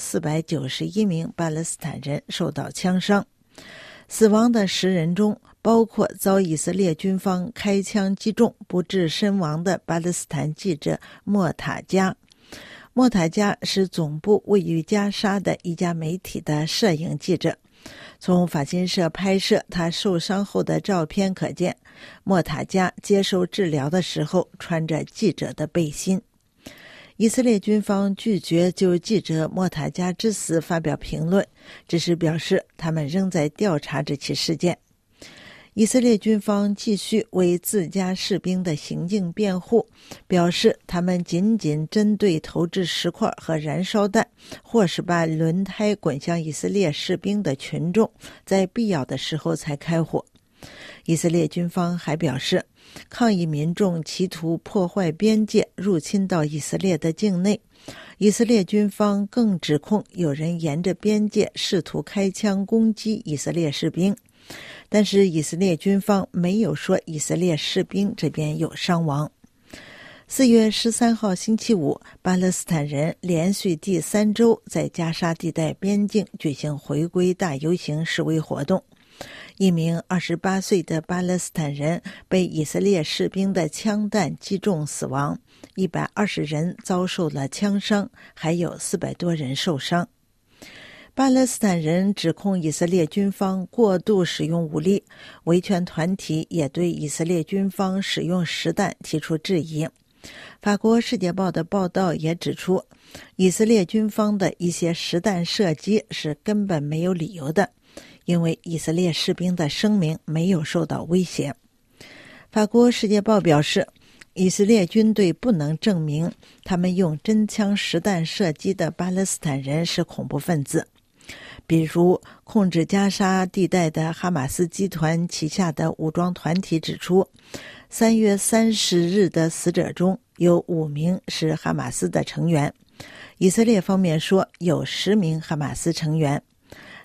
[SPEAKER 7] 491名巴勒斯坦人受到枪伤。死亡的10人中，包括遭以色列军方开枪击中不治身亡的巴勒斯坦记者莫塔加。莫塔加是总部位于加沙的一家媒体的摄影记者。从法新社拍摄他受伤后的照片可见，莫塔加接受治疗的时候穿着记者的背心。以色列军方拒绝就记者莫塔加之死发表评论，只是表示他们仍在调查这起事件。以色列军方继续为自家士兵的行径辩护，表示他们仅仅针对投掷石块和燃烧弹，或是把轮胎滚向以色列士兵的群众，在必要的时候才开火。以色列军方还表示，抗议民众企图破坏边界，入侵到以色列的境内。以色列军方更指控有人沿着边界试图开枪攻击以色列士兵，但是以色列军方没有说以色列士兵这边有伤亡。4月13号星期五，巴勒斯坦人连续第3周在加沙地带边境举行回归大游行示威活动。一名28岁的巴勒斯坦人被以色列士兵的枪弹击中死亡，120人遭受了枪伤，还有400多人受伤。巴勒斯坦人指控以色列军方过度使用武力，维权团体也对以色列军方使用实弹提出质疑。法国《世界报》的报道也指出，以色列军方的一些实弹射击是根本没有理由的，因为以色列士兵的生命没有受到威胁。法国《世界报》表示，以色列军队不能证明他们用真枪实弹射击的巴勒斯坦人是恐怖分子。比如，控制加沙地带的哈马斯集团旗下的武装团体指出，3月30日的死者中有5名是哈马斯的成员。以色列方面说有10名哈马斯成员。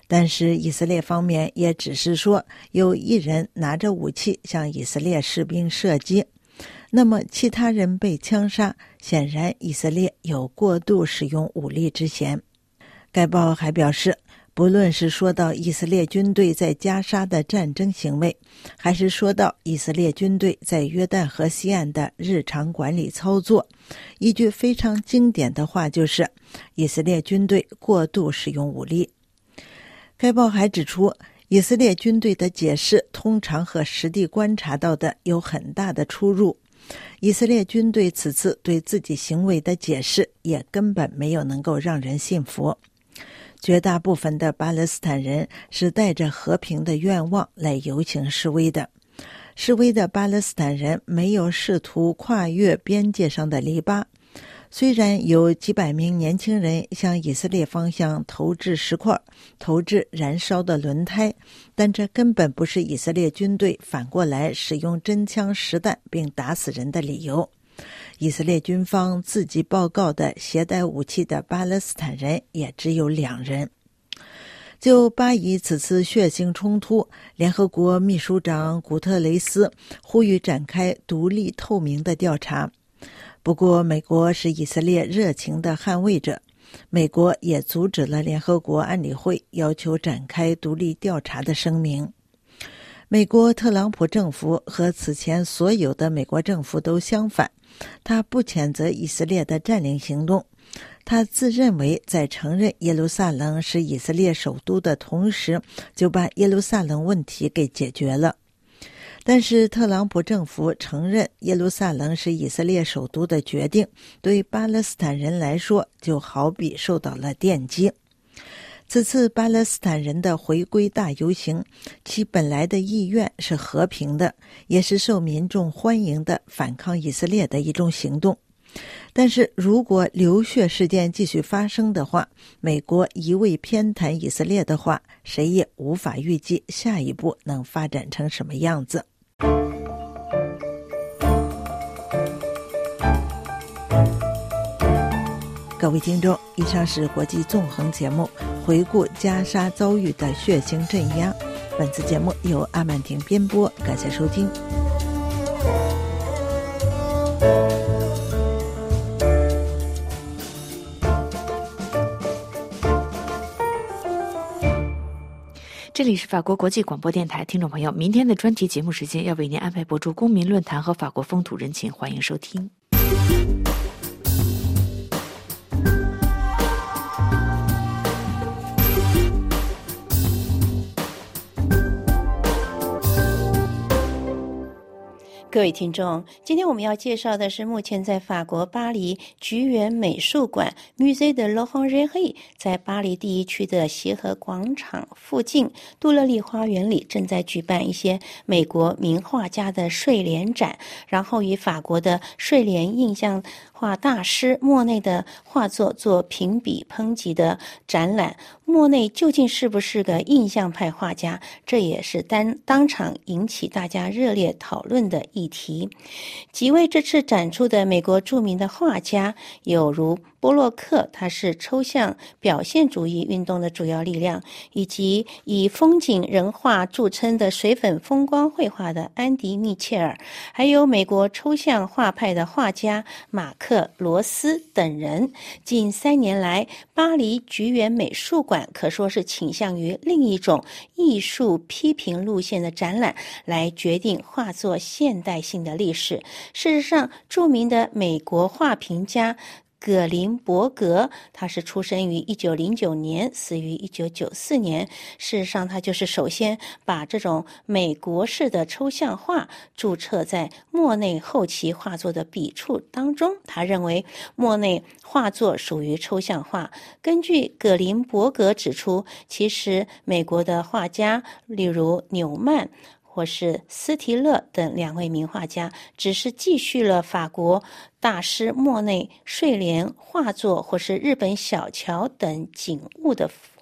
[SPEAKER 7] 但是以色列方面也只是说有一人拿着武器向以色列士兵射击，那么其他人被枪杀，显然以色列有过度使用武力之嫌。该报还表示，不论是说到以色列军队在加沙的战争行为，还是说到以色列军队在约旦河西岸的日常管理操作，一句非常经典的话就是以色列军队过度使用武力。该报还指出，以色列军队的解释通常和实地观察到的有很大的出入，以色列军队此次对自己行为的解释也根本没有能够让人信服。绝大部分的巴勒斯坦人是带着和平的愿望来游行示威的。示威的巴勒斯坦人没有试图跨越边界上的篱笆，虽然有几百名年轻人向以色列方向投掷石块、投掷燃烧的轮胎，但这根本不是以色列军队反过来使用真枪实弹并打死人的理由。以色列军方自己报告的携带武器的巴勒斯坦人也只有2人。就巴以此次血腥冲突，联合国秘书长古特雷斯呼吁展开独立透明的调查。不过美国是以色列热情的捍卫者，美国也阻止了联合国安理会要求展开独立调查的声明。美国特朗普政府和此前所有的美国政府都相反，他不谴责以色列的占领行动，他自认为在承认耶路撒冷是以色列首都的同时，就把耶路撒冷问题给解决了。但是特朗普政府承认耶路撒冷是以色列首都的决定，对巴勒斯坦人来说就好比受到了电击。此次巴勒斯坦人的回归大游行，其本来的意愿是和平的，也是受民众欢迎的反抗以色列的一种行动。但是如果流血事件继续发生的话，美国一味偏袒以色列的话，谁也无法预计下一步能发展成什么样子。各位听众，以上是国际纵横节目，回顾加沙遭遇的血腥镇压。本次节目由阿曼婷编播，感谢收听。
[SPEAKER 1] 这里是法国国际广播电台，听众朋友，明天的专题节目时间要为您安排播出公民论坛和法国风土人情，欢迎收听。
[SPEAKER 8] 各位听众，今天我们要介绍的是目前在法国巴黎橘园美术馆 Musée de l'Orangerie 在巴黎第一区的协和广场附近杜乐丽花园里正在举办一些美国名画家的睡莲展，然后以法国的睡莲印象画大师莫内的画作做评比抨击的展览。莫内究竟是不是个印象派画家，这也是当场引起大家热烈讨论的议题。几位这次展出的美国著名的画家有如波洛克，他是抽象表现主义运动的主要力量，以及以风景人画著称的水粉风光绘画的安迪·密切尔，还有美国抽象画派的画家马克·罗斯等人。近3年来，巴黎橘园美术馆可说是倾向于另一种艺术批评路线的展览，来决定画作现代性的历史。事实上，著名的美国画评家葛林伯格，他是出生于1909年，死于1994年。事实上，他就是首先把这种美国式的抽象画注册在莫内后期画作的笔触当中。他认为莫内画作属于抽象画。根据葛林伯格指出，其实美国的画家，例如纽曼或是斯提勒等2位名画家，只是继续了法国大师莫内睡莲画作或是日本小桥等景物的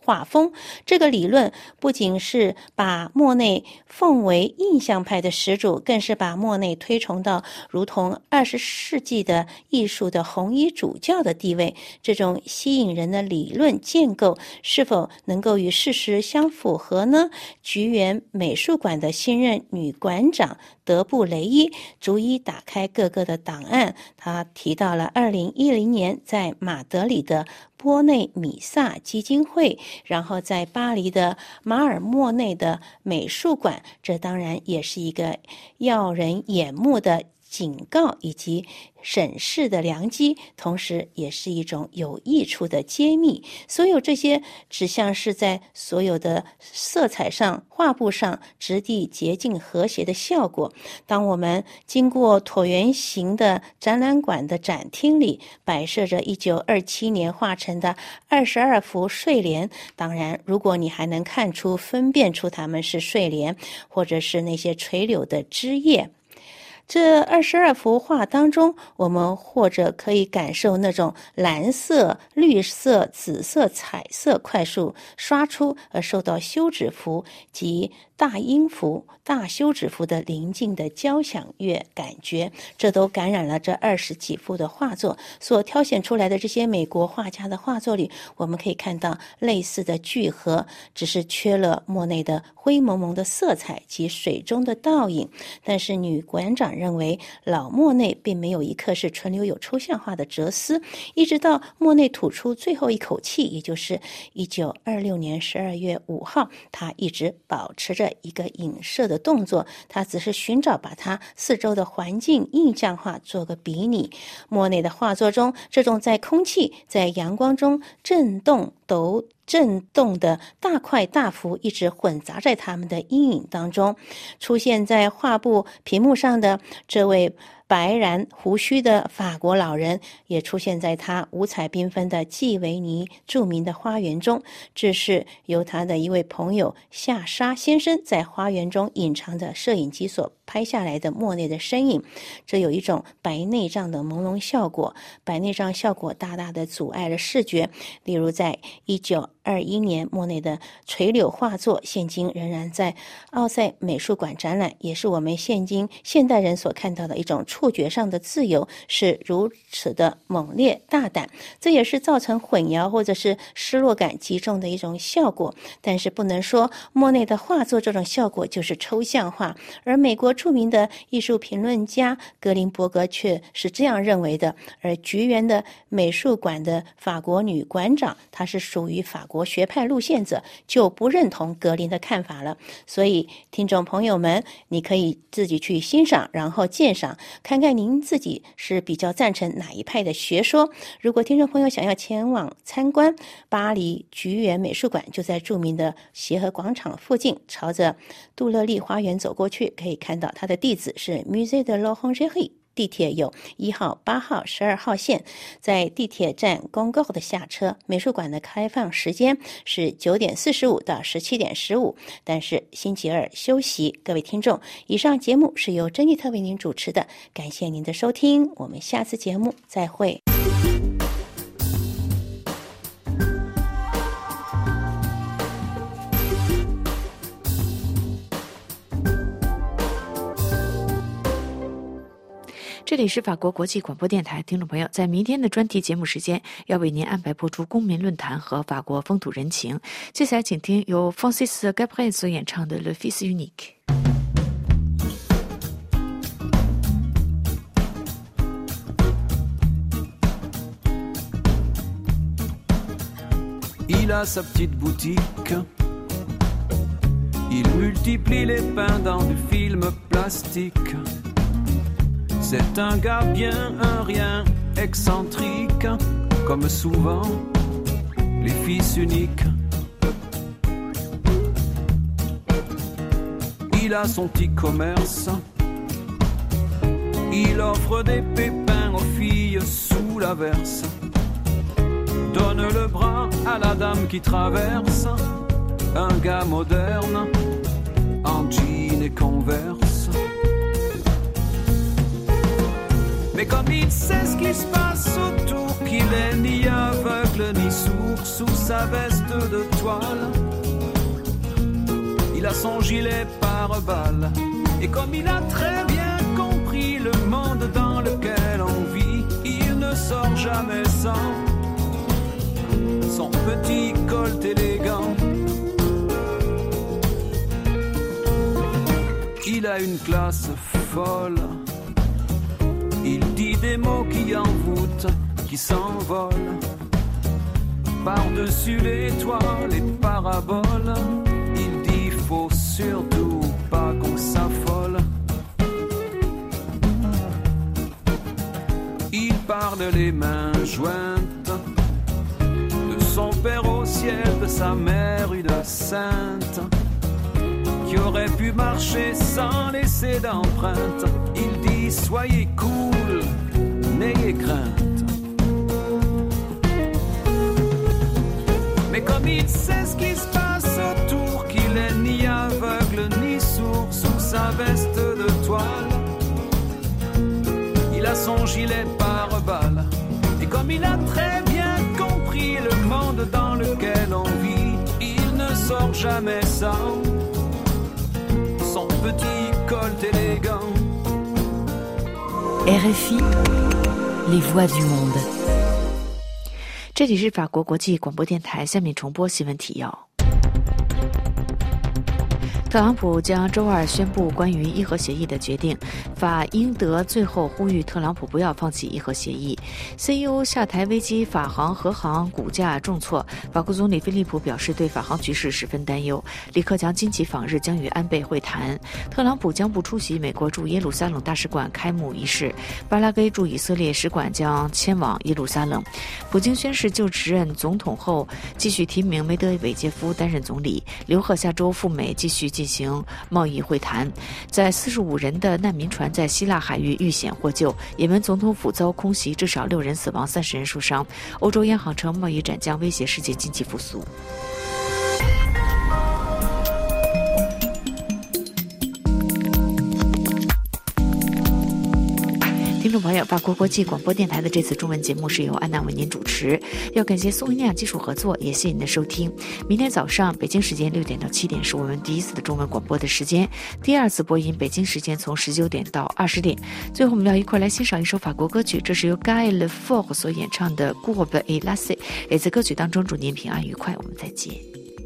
[SPEAKER 8] 画风。这个理论不仅是把莫内奉为印象派的始祖，更是把莫内推崇到如同20世纪的艺术的红衣主教的地位。这种吸引人的理论建构是否能够与事实相符合呢？菊园美术馆的新任女馆长德布雷伊逐一打开各个的档案，他提到了2010年在马德里的波内米萨基金会，然后在巴黎的马尔莫内的美术馆，这当然也是一个耀人眼目的警告以及审视的良机，同时也是一种有益处的揭秘。所有这些指向是在所有的色彩上、画布上质地洁净和谐的效果。当我们经过椭圆形的展览馆的展厅里，摆设着1927年画成的22幅睡莲，当然如果你还能分辨出它们是睡莲或者是那些垂柳的枝叶，这22幅画当中，我们或者可以感受那种蓝色、绿色、紫色、彩色快速刷出而受到休止符及大音符、大休止符的临近的交响乐感觉，这都感染了这20几幅的画作。所挑选出来的这些美国画家的画作里，我们可以看到类似的聚合，只是缺了莫内的灰蒙蒙的色彩及水中的倒影。但是女馆长认为老莫内并没有一刻是存留有抽象化的哲思，一直到莫内吐出最后一口气，也就是1926年12月5号，他一直保持着一个影射的动作，他只是寻找把他四周的环境印象化做个比拟。莫内的画作中，这种在空气在阳光中震动的大块大幅一直混杂在他们的阴影当中。出现在画布屏幕上的这位白髯胡须的法国老人，也出现在他五彩缤纷的季维尼著名的花园中。这是由他的一位朋友夏沙先生在花园中隐藏的摄影机所拍下来的莫内的身影。这有一种白内障的朦胧效果，白内障效果大大的阻碍了视觉。例如在1921年，莫内的垂柳画作现今仍然在奥赛美术馆展览，也是我们现代人所看到的一种触觉上的自由，是如此的猛烈大胆，这也是造成混淆或者是失落感极重的一种效果。但是不能说莫内的画作这种效果就是抽象化，而美国著名的艺术评论家格林伯格却是这样认为的。而菊园的美术馆的法国女馆长，她是属于法国学派路线者，就不认同格林的看法了。所以听众朋友们，你可以自己去欣赏，然后鉴赏，看看您自己是比较赞成哪一派的学说。如果听众朋友想要前往参观巴黎菊园美术馆，就在著名的协和广场附近，朝着杜乐丽花园走过去，可以看到它的地址是 Musée de l'Orangerie，地铁有1号、8号、12号线，在地铁站公告的下车。美术馆的开放时间是9点45到17点15，但是星期二休息。各位听众，以上节目是由珍妮特为您主持的，感谢您的收听，我们下次节目再会。
[SPEAKER 1] 这里是法国国际广播电台，听众朋友，在明天的专题节目时间，要为您安排播出公民论坛和法国风土人情。接下来请听由 Francis Gabriel 所演唱的 Le Fils
[SPEAKER 9] Unique。Il a sa petite boutique, il multiplie les pains dans du film plastique. C'est un gars bien, un rien, excentrique, comme souvent les fils uniques. Il a son petit commerce, il offre des pépins aux filles sous l'averse. Donne le bras à la dame qui traverse, un gars moderne, en jean et converse. Mais comme il sait ce qui se passe autour, qu'il est ni aveugle ni sourd, sous sa veste de toile. Il a son gilet pare-balles. Et comme il a très bien compris le monde dans lequel on vit, il ne sort jamais sans son petit colt élégant. Il a une classe folle. Il dit des mots qui envoûtent, qui s'envolent par-dessus les toits, les paraboles. Il dit faut surtout pas qu'on s'affole. Il parle les mains jointes de son père au ciel, de sa mère une sainte qui aurait pu marcher sans laisser d'empreinte. Il dit soyez cool, n'ayez crainte. Mais comme il sait ce qui se passe autour, qu'il est ni aveugle ni sourd sous sa veste de toile, il a son gilet pare-balles. Et comme il a très bien compris le monde dans lequel on vit, il ne sort jamais sans son petit colt élégant.
[SPEAKER 1] RFI, les voix du monde。这里是法国国际广播电台，下面重播新闻提要。特朗普将周二宣布关于伊核协议的决定，法英德最后呼吁特朗普不要放弃伊核协议。CEO 下台危机，法航、荷航股价重挫。法国总理菲利普表示对法航局势十分担忧。李克强近期访日，将与安倍会谈。特朗普将不出席美国驻耶路撒冷大使馆开幕仪式。巴拉圭驻以色列使馆将迁往耶路撒冷。普京宣誓就职任总统后，继续提名梅德韦杰夫担任总理。刘鹤下周赴美继续进行贸易会谈。在45人的难民船在希腊海域遇险获救。也门总统府遭空袭，至少6人死亡，30人受伤。欧洲央行称贸易战将威胁世界经济复苏。听众朋友，法国国际广播电台的这次中文节目是由安娜为您主持，要感谢苏维尼亚技术合作，也谢谢您的收听。明天早上北京时间6点到7点是我们第一次的中文广播的时间，第二次播音北京时间从19点到20点。最后我们要一块来欣赏一首法国歌曲，这是由 Guy Lefort 所演唱的 Courbe et Lacet， 也在歌曲当中祝您平安愉快，我们再见。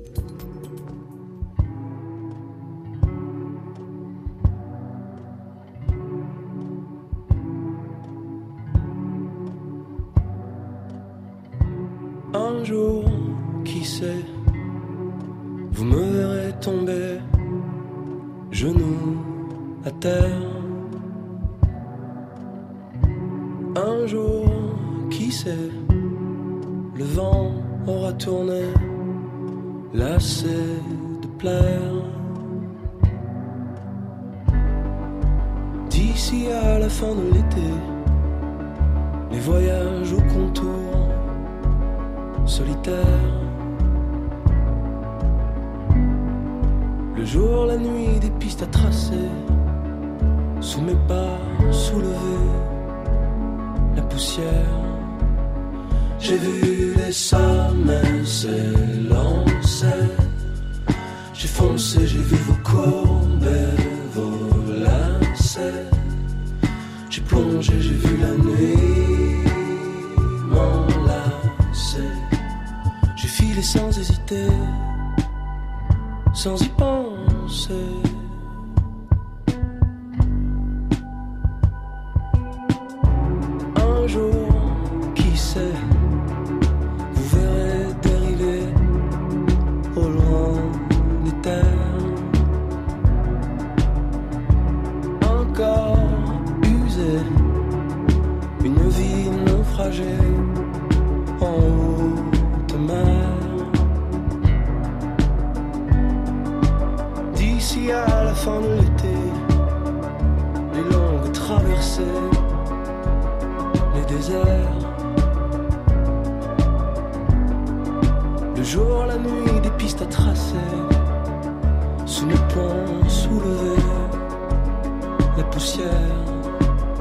[SPEAKER 10] Un jour, qui sait, vous me verrez tomber, genoux à terre. Un jour, qui sait, le vent aura tourné, lassé de plaire. D'ici à la fin de l'été, les voyages au contour solitaire. Le jour, la nuit, des pistes à tracer. Sous mes pas, soulever la poussière. J'ai vu les sommets s'élancer. J'ai foncé, j'ai vu vos courbes et vos lacets. J'ai plongé, j'ai vu la nuit m'enlacer. J'ai filé sans hésiter, sans y penser. Un jour, qui sait, vous verrez dériver au loin des terres. Encore usé, une vie naufragée en haute mer. D'ici à la fin de l'été, les longues traversées, les déserts. Le jour, la nuit, des pistes à tracer. Sous mes ponts soulevés, la poussière.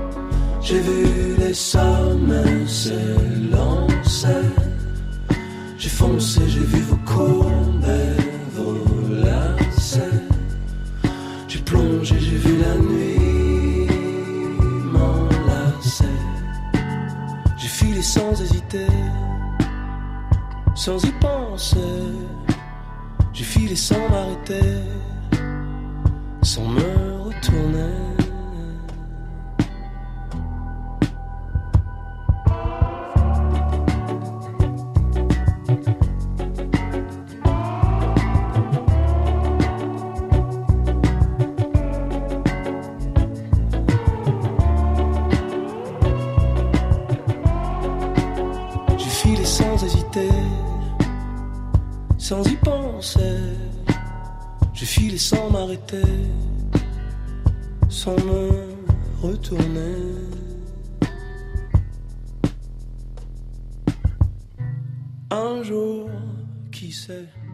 [SPEAKER 10] J'ai vu les sommets s'élancer. J'ai foncé, j'ai vu vos courbes et vos lacets. J'ai plongé, j'ai vu la nuit m'enlacer. J'ai filé sans hésiter, sans y penser. J'ai filé sans m'arrêter, sans me retourner. Sans y penser, j'ai filé sans m'arrêter, sans me retourner. Un jour, qui sait?